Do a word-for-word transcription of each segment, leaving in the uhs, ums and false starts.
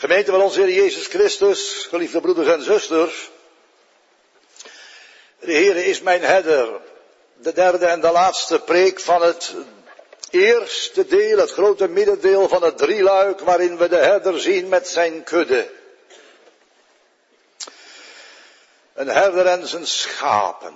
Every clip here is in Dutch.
Gemeente van onze Heer Jezus Christus, geliefde broeders en zusters. De Heer is mijn herder. De derde en de laatste preek van het eerste deel, het grote middendeel van het drieluik, waarin we de herder zien met zijn kudde. Een herder en zijn schapen.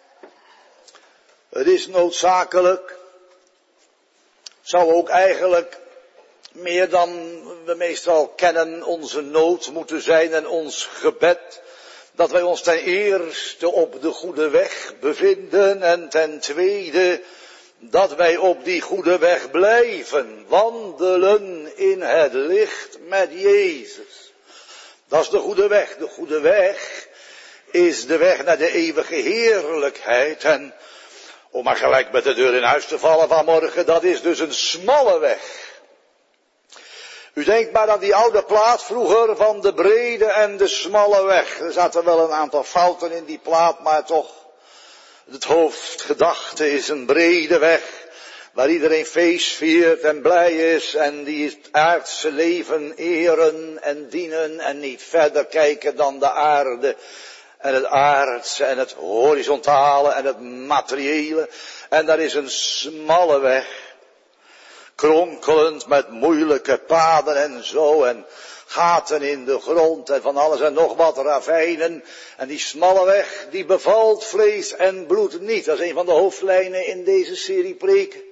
Het is noodzakelijk, zou ook eigenlijk meer dan we meestal kennen onze nood moeten zijn en ons gebed, dat wij ons ten eerste op de goede weg bevinden en ten tweede dat wij op die goede weg blijven, wandelen in het licht met Jezus. Dat is de goede weg. De goede weg is de weg naar de eeuwige heerlijkheid. En om maar gelijk met de deur in huis te vallen vanmorgen, dat is dus een smalle weg. U denkt maar aan die oude plaat vroeger van de brede en de smalle weg. Er zaten wel een aantal fouten in die plaat, maar toch, het hoofdgedachte is een brede weg, waar iedereen feest viert en blij is en die het aardse leven eren en dienen en niet verder kijken dan de aarde en het aardse en het horizontale en het materiële. En daar is een smalle weg. Kronkelend met moeilijke paden en zo en gaten in de grond en van alles en nog wat ravijnen. En die smalle weg die bevalt vlees en bloed niet. Dat is een van de hoofdlijnen in deze serie preken.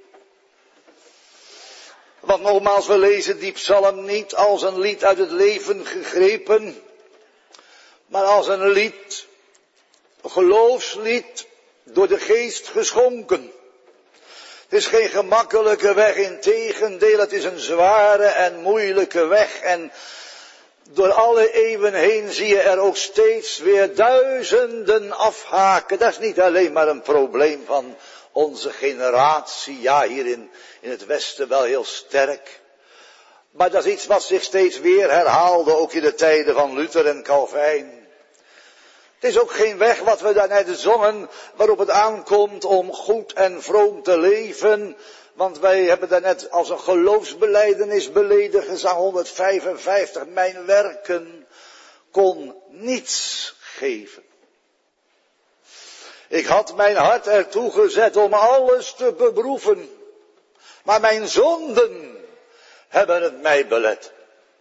Want nogmaals, we lezen die psalm niet als een lied uit het leven gegrepen, maar als een lied, een geloofslied door de geest geschonken. Het is geen gemakkelijke weg, integendeel, het is een zware en moeilijke weg. En door alle eeuwen heen zie je er ook steeds weer duizenden afhaken. Dat is niet alleen maar een probleem van onze generatie, ja hier in, in het Westen wel heel sterk. Maar dat is iets wat zich steeds weer herhaalde, ook in de tijden van Luther en Calvijn. Het is ook geen weg wat we daarnet zongen, waarop het aankomt om goed en vroom te leven. Want wij hebben daarnet als een geloofsbelijdenis beleden, gezang honderdvijfenvijftig, mijn werken kon niets geven. Ik had mijn hart ertoe gezet om alles te beproeven, maar mijn zonden hebben het mij belet.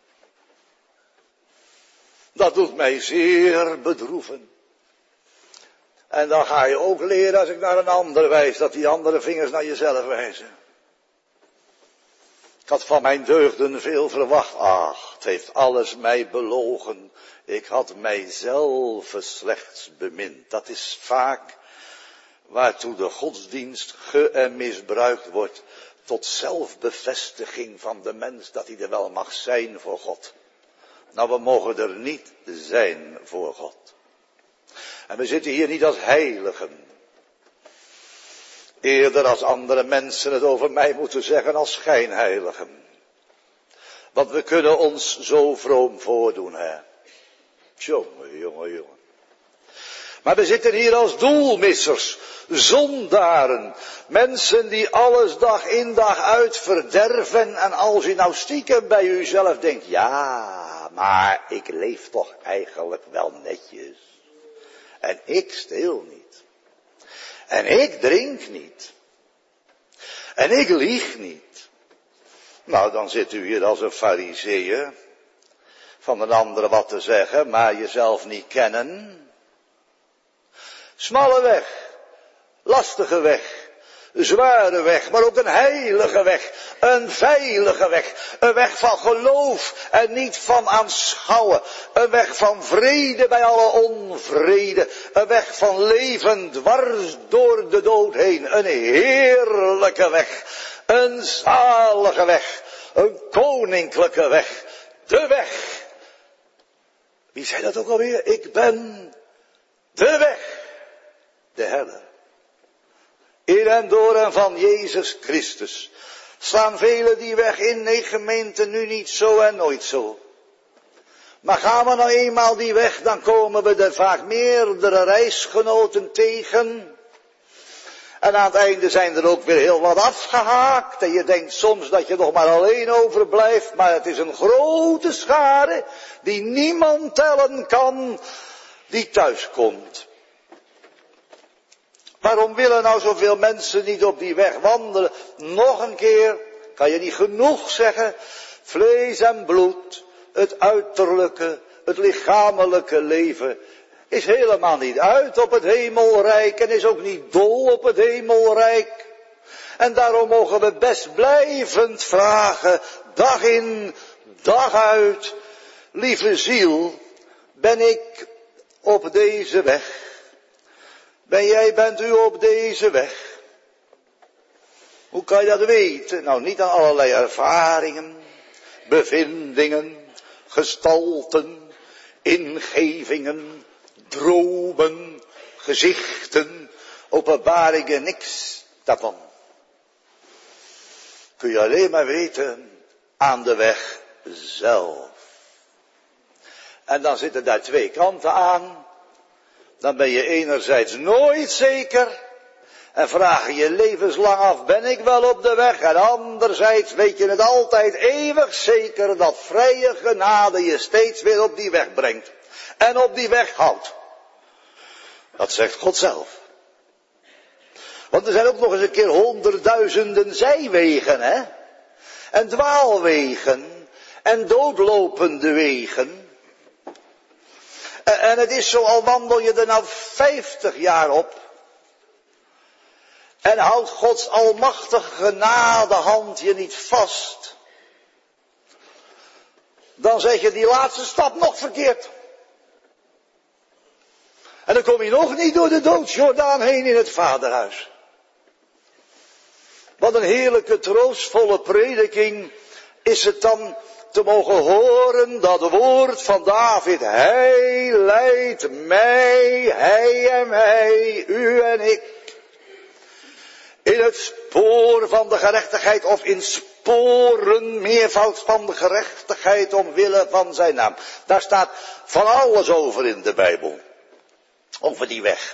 Dat doet mij zeer bedroeven. En dan ga je ook leren als ik naar een ander wijs, dat die andere vingers naar jezelf wijzen. Ik had van mijn deugden veel verwacht. Ach, het heeft alles mij belogen. Ik had mijzelf slechts bemind. Dat is vaak waartoe de godsdienst ge- en misbruikt wordt. Tot zelfbevestiging van de mens dat hij er wel mag zijn voor God. Nou, we mogen er niet zijn voor God. En we zitten hier niet als heiligen. Eerder als andere mensen het over mij moeten zeggen als schijnheiligen. Want we kunnen ons zo vroom voordoen, hè. Jongen, jongen, jongen. Maar we zitten hier als doelmissers, zondaren, mensen die alles dag in dag uit verderven. En als u nou stiekem bij uzelf denkt, ja, maar ik leef toch eigenlijk wel netjes. En ik steel niet. En ik drink niet. En ik lieg niet. Nou, dan zit u hier als een farizeeër, van een andere wat te zeggen, maar jezelf niet kennen. Smalle weg, lastige weg, zware weg, maar ook een heilige weg, een veilige weg, een weg van geloof en niet van aanschouwen, een weg van vrede bij alle onvrede, een weg van leven dwars door de dood heen, een heerlijke weg, een zalige weg, een koninklijke weg, de weg. Wie zei dat ook alweer? Ik ben de weg. De herder. In en door en van Jezus Christus. Slaan velen die weg in? Nee, gemeente, nu niet zo en nooit zo. Maar gaan we nou eenmaal die weg, dan komen we er vaak meerdere reisgenoten tegen. En aan het einde zijn er ook weer heel wat afgehaakt. En je denkt soms dat je nog maar alleen overblijft. Maar het is een grote schare die niemand tellen kan, die thuiskomt. Waarom willen nou zoveel mensen niet op die weg wandelen? Nog een keer, kan je niet genoeg zeggen. Vlees en bloed, het uiterlijke, het lichamelijke leven is helemaal niet uit op het hemelrijk en is ook niet dol op het hemelrijk. En daarom mogen we best blijvend vragen, dag in, dag uit, lieve ziel, ben ik op deze weg? Ben jij, bent u op deze weg? Hoe kan je dat weten? Nou, niet aan allerlei ervaringen, bevindingen, gestalten, ingevingen, dromen, gezichten, openbaringen, niks daarvan. Kun je alleen maar weten aan de weg zelf. En dan zitten daar twee kanten aan. Dan ben je enerzijds nooit zeker en vraag je je levenslang af, ben ik wel op de weg? En anderzijds weet je het altijd eeuwig zeker dat vrije genade je steeds weer op die weg brengt. En op die weg houdt. Dat zegt God zelf. Want er zijn ook nog eens een keer honderdduizenden zijwegen, hè? En dwaalwegen. En doodlopende wegen. En het is zo, al wandel je er nou vijftig jaar op. En houdt Gods almachtige genadehand je niet vast. Dan zeg je die laatste stap nog verkeerd. En dan kom je nog niet door de doodsjordaan heen in het vaderhuis. Wat een heerlijke troostvolle prediking is het dan te mogen horen dat woord van David. Hij leidt mij, hij en mij, u en ik. In het spoor van de gerechtigheid of in sporen meervoud van de gerechtigheid omwille van zijn naam. Daar staat van alles over in de Bijbel. Over die weg.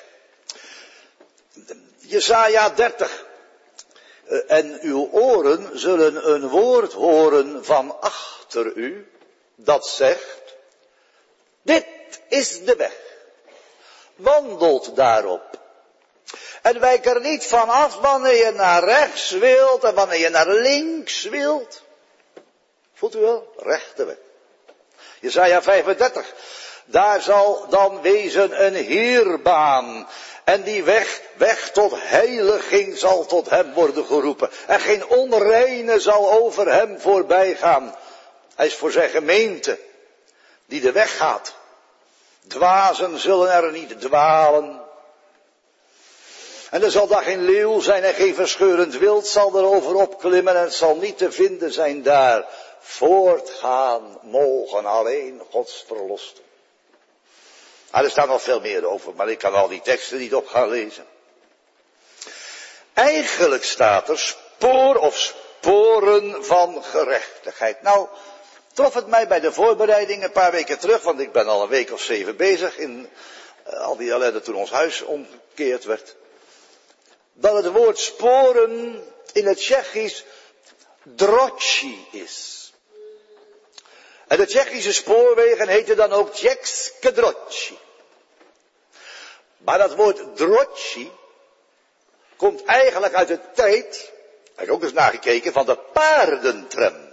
Jesaja dertig. En uw oren zullen een woord horen van achter u, dat zegt, dit is de weg, wandelt daarop. En wijk er niet van af wanneer je naar rechts wilt en wanneer je naar links wilt. Voelt u wel? Rechte weg. Jesaja vijfendertig. Daar zal dan wezen een heerbaan. En die weg, weg tot heiliging zal tot hem worden geroepen. En geen onreine zal over hem voorbij gaan. Hij is voor zijn gemeente, die de weg gaat. Dwazen zullen er niet dwalen. En er zal daar geen leeuw zijn en geen verscheurend wild zal er over opklimmen. En het zal niet te vinden zijn daar. Voortgaan mogen alleen Gods verlosten. Ah, er staat nog veel meer over, maar ik kan al die teksten niet op gaan lezen. Eigenlijk staat er spoor of sporen van gerechtigheid. Nou, trof het mij bij de voorbereiding een paar weken terug, want ik ben al een week of zeven bezig in uh, al die ellende toen ons huis omgekeerd werd. Dat het woord sporen in het Tsjechisch dročí is. En de Tsjechische spoorwegen heten dan ook Tsjekske dročí. Maar dat woord dročí komt eigenlijk uit de tijd, heb ik ook eens nagekeken, van de paardentram.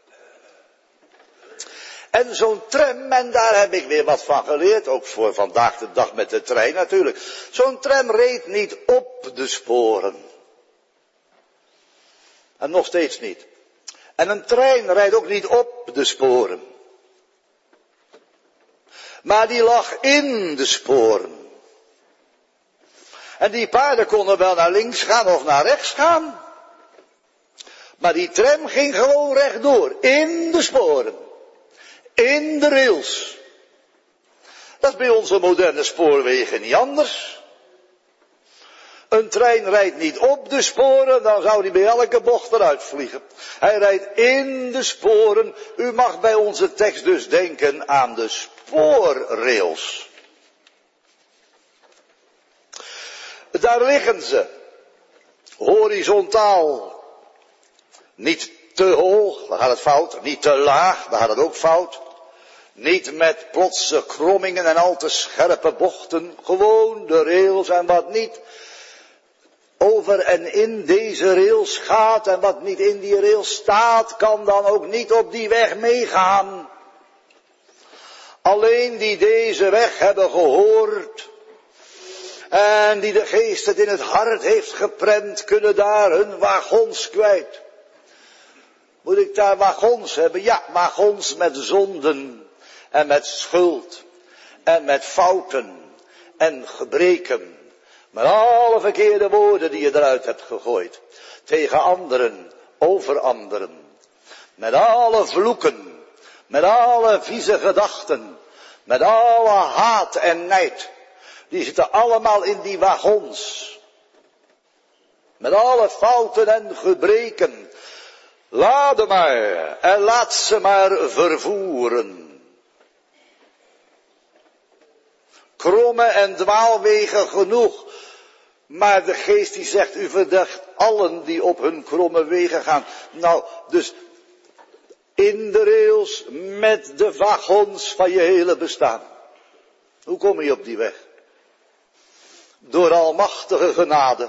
En zo'n tram, en daar heb ik weer wat van geleerd, ook voor vandaag de dag met de trein natuurlijk. Zo'n tram reed niet op de sporen. En nog steeds niet. En een trein rijdt ook niet op de sporen. Maar die lag in de sporen. En die paarden konden wel naar links gaan of naar rechts gaan. Maar die tram ging gewoon rechtdoor. In de sporen. In de rails. Dat is bij onze moderne spoorwegen niet anders. Een trein rijdt niet op de sporen, dan zou die bij elke bocht eruit vliegen. Hij rijdt in de sporen. U mag bij onze tekst dus denken aan de spoorrails. Daar liggen ze. Horizontaal. Niet te hoog, dan gaat het fout. Niet te laag, dan gaat het ook fout. Niet met plotse krommingen en al te scherpe bochten. Gewoon de rails en wat niet over en in deze rails gaat en wat niet in die rails staat, kan dan ook niet op die weg meegaan. Alleen die deze weg hebben gehoord en die de geest het in het hart heeft geprent, kunnen daar hun wagons kwijt. Moet ik daar wagons hebben? Ja, wagons met zonden en met schuld en met fouten en gebreken. Met alle verkeerde woorden die je eruit hebt gegooid. Tegen anderen, over anderen. Met alle vloeken, met alle vieze gedachten, met alle haat en nijd. Die zitten allemaal in die wagons. Met alle fouten en gebreken. Laat maar en laat ze maar vervoeren. Kromme en dwaalwegen genoeg. Maar de geest die zegt, u verdacht allen die op hun kromme wegen gaan. Nou, dus in de rails met de wagons van je hele bestaan. Hoe kom je op die weg? Door almachtige genade.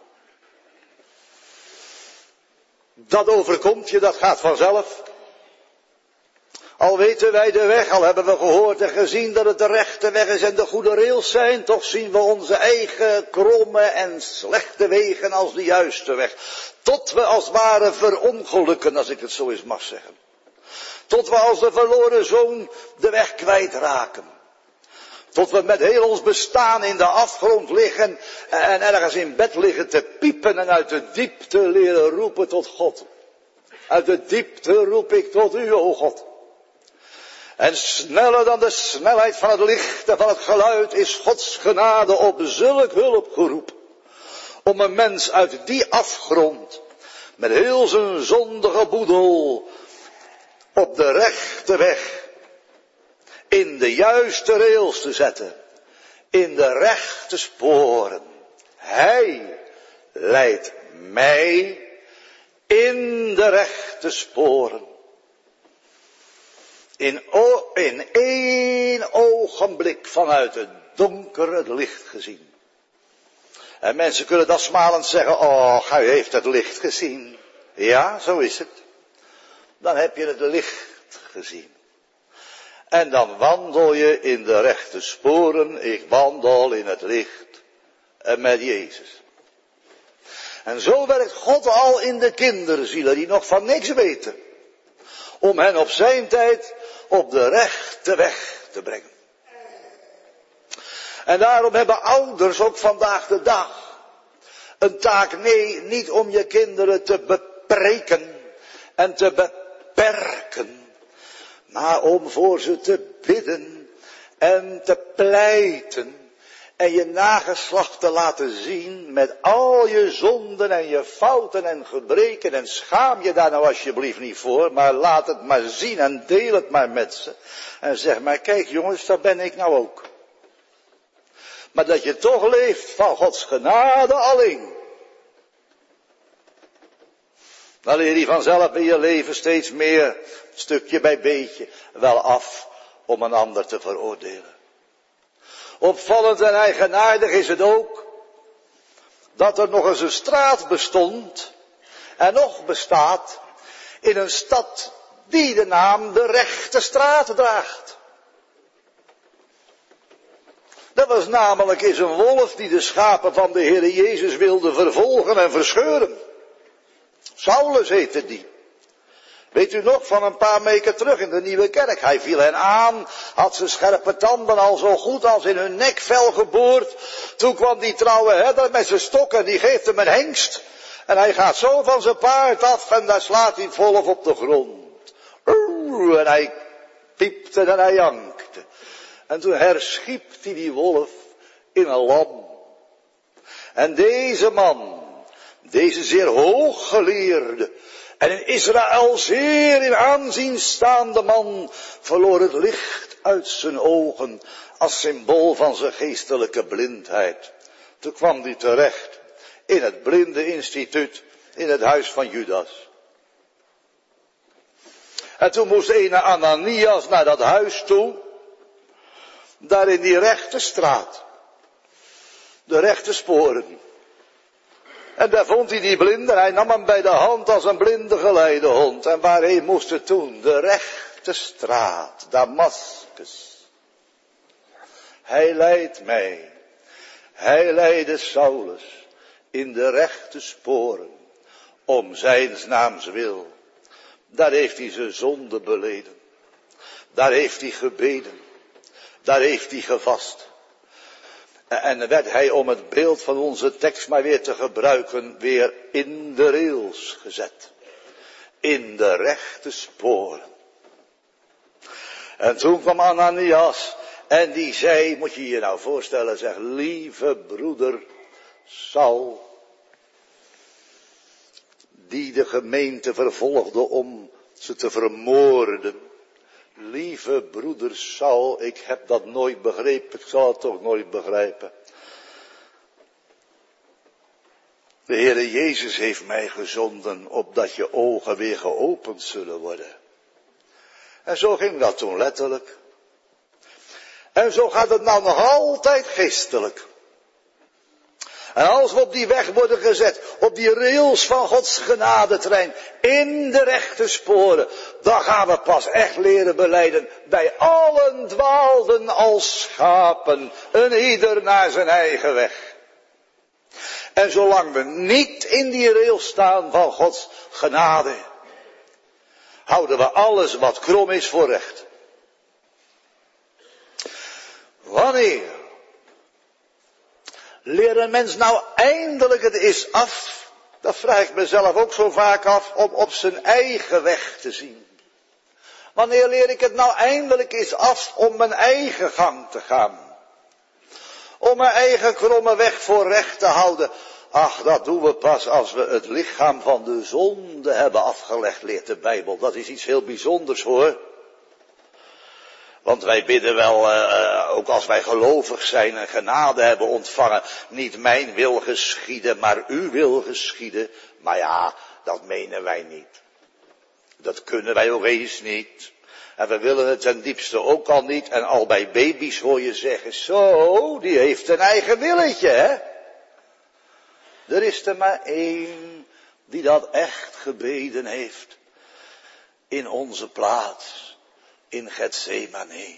Dat overkomt je, dat gaat vanzelf. Al weten wij de weg, al hebben we gehoord en gezien dat het de rechte weg is en de goede rails zijn, toch zien we onze eigen kromme en slechte wegen als de juiste weg. Tot we als het ware verongelukken, als ik het zo eens mag zeggen. Tot we als de verloren zoon de weg kwijtraken. Tot we met heel ons bestaan in de afgrond liggen en ergens in bed liggen te piepen en uit de diepte leren roepen tot God. Uit de diepte roep ik tot u, o God. En sneller dan de snelheid van het licht en van het geluid is Gods genade op zulk hulp geroepen. Om een mens uit die afgrond, met heel zijn zondige boedel, op de rechte weg, in de juiste rails te zetten, in de rechte sporen. Hij leidt mij in de rechte sporen. In, o, in één ogenblik vanuit het donker het licht gezien. En mensen kunnen dat smalend zeggen, oh, hij heeft het licht gezien. Ja, zo is het. Dan heb je het licht gezien. En dan wandel je in de rechte sporen. Ik wandel in het licht en met Jezus. En zo werkt God al in de kinderzielen die nog van niks weten. Om hen op zijn tijd op de rechte weg te brengen. En daarom hebben ouders ook vandaag de dag een taak, nee, niet om je kinderen te bepreken en te beperken, maar om voor ze te bidden en te pleiten en je nageslacht te laten zien met al je zonden en je fouten en gebreken. En schaam je daar nou alsjeblieft niet voor, maar laat het maar zien en deel het maar met ze. En zeg maar, kijk jongens, dat ben ik nou ook. Maar dat je toch leeft van Gods genade alleen. Dan leer je vanzelf in je leven steeds meer, stukje bij beetje, wel af om een ander te veroordelen. Opvallend en eigenaardig is het ook dat er nog eens een straat bestond en nog bestaat in een stad die de naam de rechte straat draagt. Dat was namelijk eens een wolf die de schapen van de Heere Jezus wilde vervolgen en verscheuren. Saulus heette die. Weet u nog, van een paar weken terug in de Nieuwe Kerk. Hij viel hen aan, had zijn scherpe tanden al zo goed als in hun nekvel geboord. Toen kwam die trouwe herder met zijn stok en die geeft hem een hengst. En hij gaat zo van zijn paard af en daar slaat hij volop op de grond. Oeh, en hij piepte en hij jankte. En toen herschiep hij die wolf in een lam. En deze man, deze zeer hooggeleerde en in Israël zeer in aanzien staande man, verloor het licht uit zijn ogen als symbool van zijn geestelijke blindheid. Toen kwam hij terecht in het blinde instituut, in het huis van Judas. En toen moest ene Ananias naar dat huis toe, daar in die rechte straat, de rechte sporen. En daar vond hij die blinde, hij nam hem bij de hand als een blinde geleidehond. En waarheen moest het toen? De rechte straat, Damascus. Hij leidt mij, hij leidde Saulus in de rechte sporen, om zijns naams wil. Daar heeft hij zijn zonde beleden, daar heeft hij gebeden, daar heeft hij gevast. En werd hij, om het beeld van onze tekst maar weer te gebruiken, weer in de rails gezet. In de rechte sporen. En toen kwam Ananias en die zei, moet je je nou voorstellen, zeg, lieve broeder Saul, die de gemeente vervolgde om ze te vermoorden. Lieve broeder Saul, ik heb dat nooit begrepen, ik zal het toch nooit begrijpen. De Heere Jezus heeft mij gezonden, opdat je ogen weer geopend zullen worden. En zo ging dat toen letterlijk. En zo gaat het nou nog altijd geestelijk. En als we op die weg worden gezet, op die rails van Gods genadetrein, in de rechte sporen, dan gaan we pas echt leren belijden. Wij allen dwaalden als schapen, een ieder naar zijn eigen weg. En zolang we niet in die rails staan van Gods genade, houden we alles wat krom is voor recht. Wanneer leert een mens nou eindelijk het is af? Dat vraag ik mezelf ook zo vaak af, om op zijn eigen weg te zien. Wanneer leer ik het nou eindelijk eens af om mijn eigen gang te gaan? Om mijn eigen kromme weg voor recht te houden. Ach, dat doen we pas als we het lichaam van de zonde hebben afgelegd, leert de Bijbel. Dat is iets heel bijzonders hoor. Want wij bidden wel, uh, ook als wij gelovig zijn en genade hebben ontvangen, niet mijn wil geschieden, maar uw wil geschieden. Maar ja, dat menen wij niet. Dat kunnen wij ook eens niet. En we willen het ten diepste ook al niet. En al bij baby's hoor je zeggen, zo, die heeft een eigen willetje, hè. Er is er maar één die dat echt gebeden heeft in onze plaats. In Getsemane.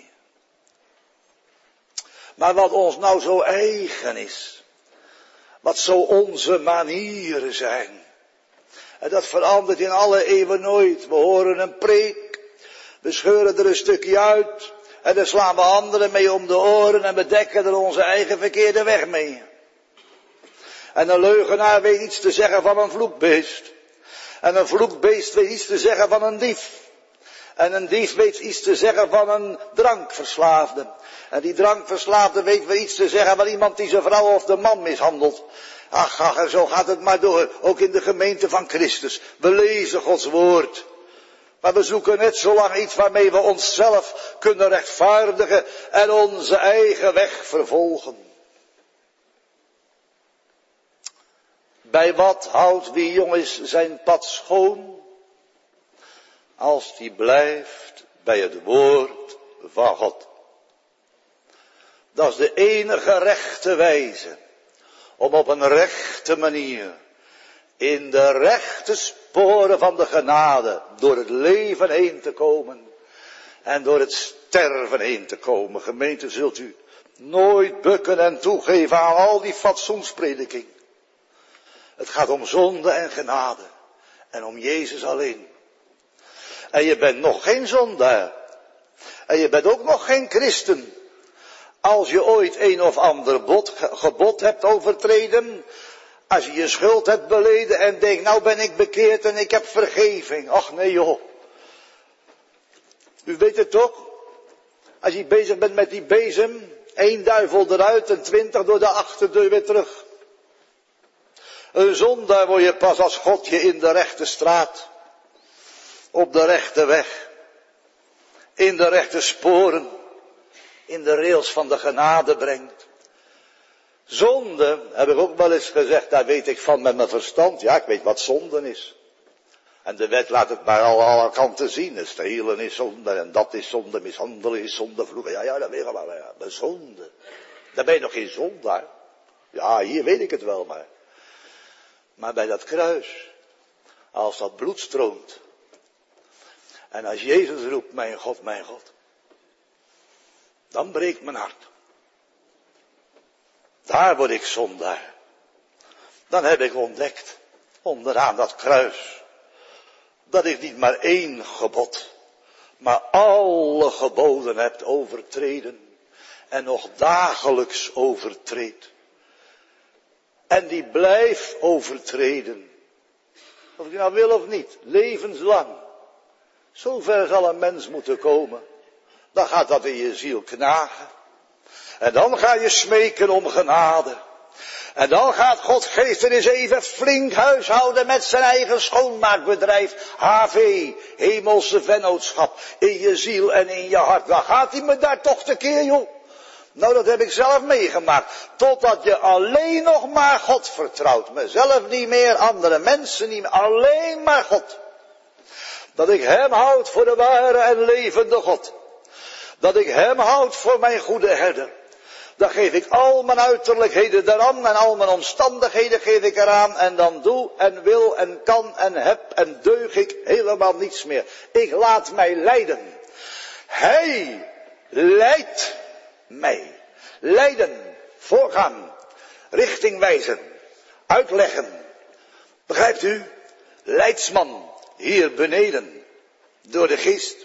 Maar wat ons nou zo eigen is. Wat zo onze manieren zijn. En dat verandert in alle eeuwen nooit. We horen een preek. We scheuren er een stukje uit. En dan slaan we anderen mee om de oren. En we dekken er onze eigen verkeerde weg mee. En een leugenaar weet iets te zeggen van een vloekbeest. En een vloekbeest weet iets te zeggen van een dief. En een dief weet iets te zeggen van een drankverslaafde. En die drankverslaafde weet weer iets te zeggen van iemand die zijn vrouw of de man mishandelt. Ach, ach, en zo gaat het maar door. Ook in de gemeente van Christus. We lezen Gods woord. Maar we zoeken net zo lang iets waarmee we onszelf kunnen rechtvaardigen en onze eigen weg vervolgen. Bij wat houdt wie jong is zijn pad schoon? Als die blijft bij het woord van God. Dat is de enige rechte wijze om op een rechte manier in de rechte sporen van de genade door het leven heen te komen en door het sterven heen te komen. Gemeente, zult u nooit bukken en toegeven aan al die fatsoensprediking. Het gaat om zonde en genade en om Jezus alleen. En je bent nog geen zondaar. En je bent ook nog geen christen. Als je ooit een of ander bod, gebod hebt overtreden. Als je je schuld hebt beleden en denkt, nou ben ik bekeerd en ik heb vergeving. Ach nee joh. U weet het toch? Als je bezig bent met die bezem. één duivel eruit en twintig door de achterdeur weer terug. Een zondaar word je pas als God je in de rechte straat. Op de rechte weg. In de rechte sporen. In de rails van de genade brengt. Zonde, heb ik ook wel eens gezegd, daar weet ik van met mijn verstand. Ja, ik weet wat zonde is. En de wet laat het maar al alle kanten zien. Stelen is zonde en dat is zonde, mishandelen is zonde, vloeken. Ja, ja, dat weet ik wel. Ja, maar zonde. Dan ben je nog geen zondaar. Ja, hier weet ik het wel, maar. Maar bij dat kruis, als dat bloed stroomt. En als Jezus roept, mijn God, mijn God. Dan breekt mijn hart. Daar word ik zondaar. Dan heb ik ontdekt, onderaan dat kruis, dat ik niet maar één gebod, maar alle geboden heb overtreden en nog dagelijks overtreed. En die blijf overtreden. Of je nou wil of niet, levenslang. Zover zal een mens moeten komen. Dan gaat dat in je ziel knagen. En dan ga je smeken om genade. En dan gaat God geest er eens even flink huishouden met zijn eigen schoonmaakbedrijf. H V, hemelse vennootschap, in je ziel en in je hart. Dan gaat hij me daar toch tekeer, joh. Nou, dat heb ik zelf meegemaakt. Totdat je alleen nog maar God vertrouwt. Mezelf niet meer, andere mensen niet meer. Alleen maar God. Dat ik hem houd voor de ware en levende God. Dat ik hem houd voor mijn goede herder. Dan geef ik al mijn uiterlijkheden eraan en al mijn omstandigheden geef ik eraan. En dan doe en wil en kan en heb en deug ik helemaal niets meer. Ik laat mij leiden. Hij leidt mij. Leiden, voorgaan, richting wijzen, uitleggen. Begrijpt u? Leidsman hier beneden door de geest.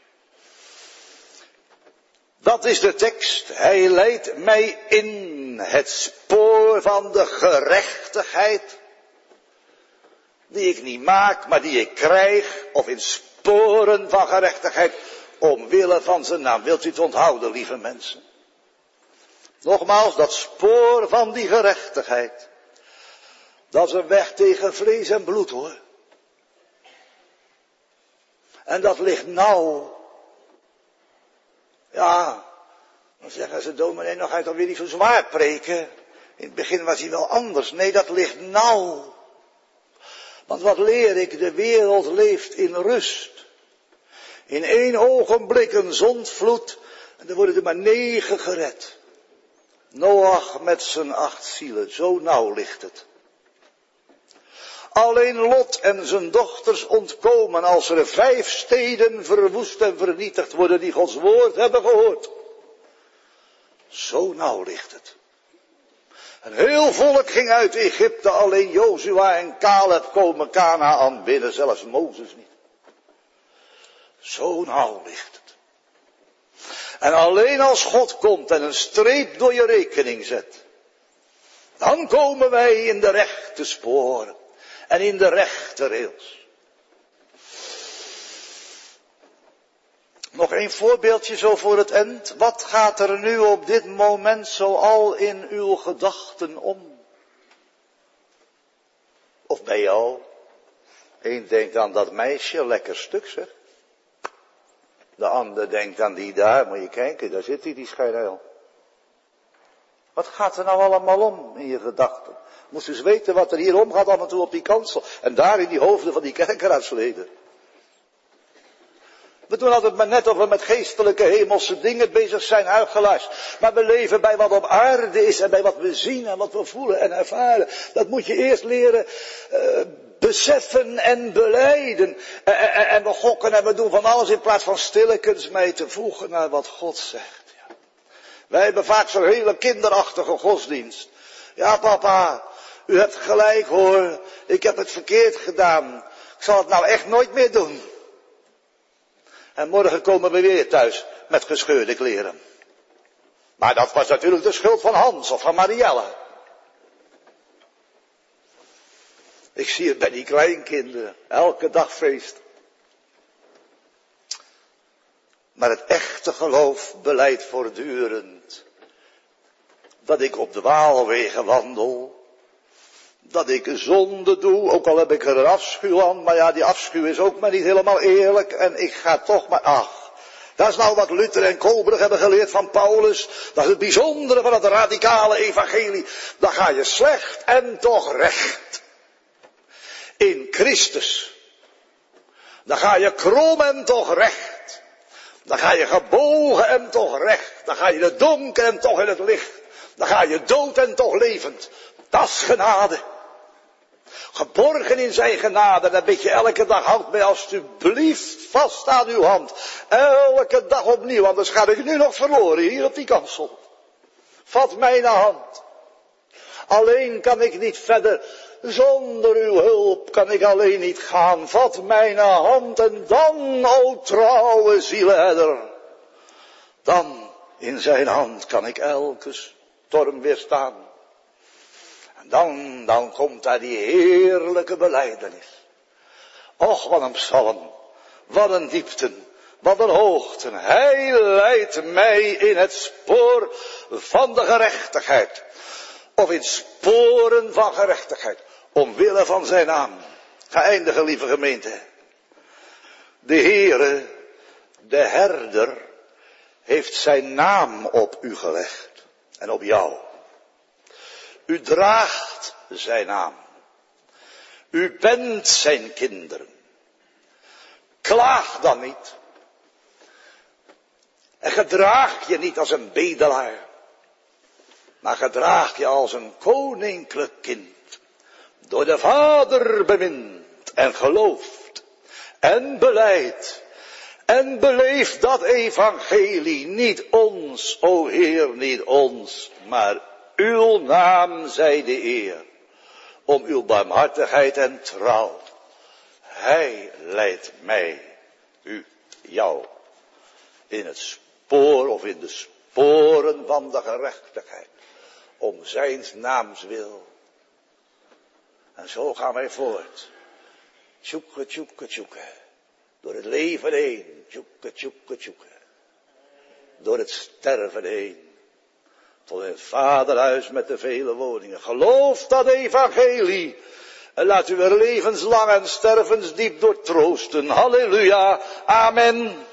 Dat is de tekst. Hij leidt mij in het spoor van de gerechtigheid. Die ik niet maak, maar die ik krijg. Of in sporen van gerechtigheid. Omwille van zijn naam. Wilt u het onthouden, lieve mensen? Nogmaals, dat spoor van die gerechtigheid. Dat is een weg tegen vlees en bloed, hoor. En dat ligt nauw. Ja, dan zeggen ze, dominee, nog ga je toch weer niet zo zwaar preken. In het begin was hij wel anders. Nee, dat ligt nauw. Want wat leer ik? De wereld leeft in rust. In één ogenblik een zondvloed. En er worden er maar negen gered. Noach met zijn acht zielen. Zo nauw ligt het. Alleen Lot en zijn dochters ontkomen als er vijf steden verwoest en vernietigd worden die Gods woord hebben gehoord. Zo nauw ligt het. Een heel volk ging uit Egypte, alleen Jozua en Caleb komen Kanaan binnen, zelfs Mozes niet. Zo nauw ligt het. En alleen als God komt en een streep door je rekening zet, dan komen wij in de rechte sporen. En in de rechte rails. Nog een voorbeeldje zo voor het eind. Wat gaat er nu op dit moment zoal in uw gedachten om? Of bij jou? Eén denkt aan dat meisje, lekker stuk zeg. De ander denkt aan die daar, moet je kijken, daar zit hij, die schijnheil. Wat gaat er nou allemaal om in je gedachten? Moest eens weten wat er hier omgaat af en toe op die kansel. En daar in die hoofden van die kerkeraadsleden. We doen altijd maar net of we met geestelijke hemelse dingen bezig zijn, huichelaars. Maar we leven bij wat op aarde is en bij wat we zien en wat we voelen en ervaren. Dat moet je eerst leren uh, beseffen en belijden. En, en, en we gokken en we doen van alles in plaats van stillekens mee te voegen naar wat God zegt. Ja. Wij hebben vaak zo'n hele kinderachtige godsdienst. Ja papa, u hebt gelijk hoor, ik heb het verkeerd gedaan. Ik zal het nou echt nooit meer doen. En morgen komen we weer thuis met gescheurde kleren. Maar dat was natuurlijk de schuld van Hans of van Marielle. Ik zie het bij die kleinkinderen, elke dag feest. Maar het echte geloof belijdt voortdurend dat ik op dwaalwegen wandel. Dat ik zonde doe, ook al heb ik er een afschuw aan. Maar ja, die afschuw is ook maar niet helemaal eerlijk. En ik ga toch maar, ach, Dat is nou wat Luther en Coburg hebben geleerd van Paulus. Dat is het bijzondere van het radicale evangelie. Dan ga je slecht en toch recht. In Christus. Dan ga je krom en toch recht. Dan ga je gebogen en toch recht. Dan ga je in het donker en toch in het licht. Dan ga je dood en toch levend. Dat is genade. Geborgen in zijn genade. Dan bid je elke dag, houd mij alstublieft vast aan uw hand. Elke dag opnieuw, anders ga ik nu nog verloren hier op die kansel. Vat mijn hand. Alleen kan ik niet verder. Zonder uw hulp kan ik alleen niet gaan. Vat mijn hand en dan, o trouwe zielherder. Dan in zijn hand kan ik elke storm weerstaan. En dan, dan komt daar die heerlijke belijdenis. Och, wat een psalm. Wat een diepten. Wat een hoogten. Hij leidt mij in het spoor van de gerechtigheid. Of in sporen van gerechtigheid. Omwille van zijn naam. Ga eindigen, lieve gemeente. De Heere, de herder, heeft zijn naam op u gelegd. En op jou. U draagt zijn naam. U bent zijn kinderen. Klaag dan niet. En gedraag je niet als een bedelaar. Maar gedraag je als een koninklijk kind. Door de Vader bemind en gelooft. En belijdt. En beleeft dat evangelie. Niet ons, o Heer, niet ons. Maar uw naam zij de eer. Om uw barmhartigheid en trouw. Hij leidt mij, u, jou. In het spoor of in de sporen van de gerechtigheid. Om zijns naams wil. En zo gaan wij voort. Tjoeke, tjoeke, tjoeke. Door het leven heen. Tjoeke, tjoeke, tjoeke. Door het sterven heen. Tot in het vaderhuis met de vele woningen. Geloof dat evangelie. En laat u er levenslang en stervensdiep door troosten. Halleluja. Amen.